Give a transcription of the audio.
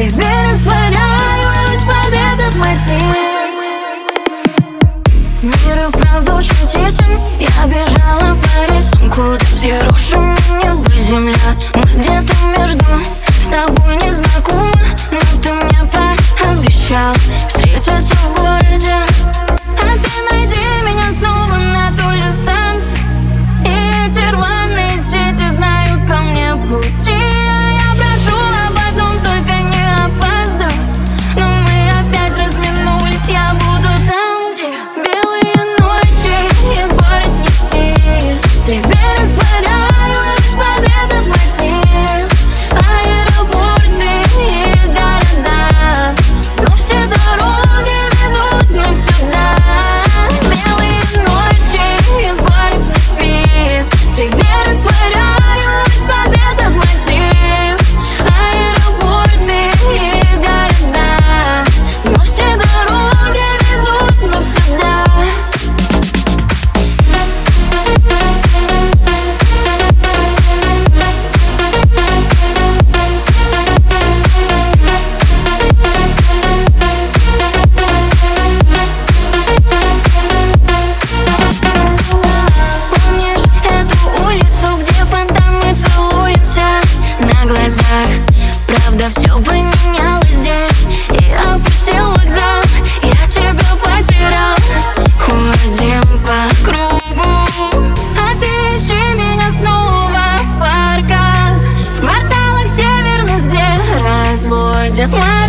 Теперь растворяюсь под этот мотив. Мир и правда очень тесен. Я бежала по рельсам, куда взъерошена небо земля. Мы где-то между, с тобой не знакомы, но ты мне пообещал встретиться в городе. А ты найди меня снова на той же станции, и эти рваные сети знают ко мне пути. Я прошу об одном, только не опаздывай. Но мы опять разминулись, я буду там, где белые ночи и город не спит. Теперь растворяюсь под этот мотив. Аэропорты и города, но все дороги ведут нас сюда. Белые ночи и город не спит. Теперь растворяюсь под этот мотив. Аэропорты и города, но все дороги ведут нас сюда. Помнишь эту улицу, где фонтан мы целуемся на глазах? Правда, все поменялось здесь, и опустил вокзал. Я тебя потерял, ходим по кругу, а ты ищи меня снова в парках, в кварталах северных, где разводят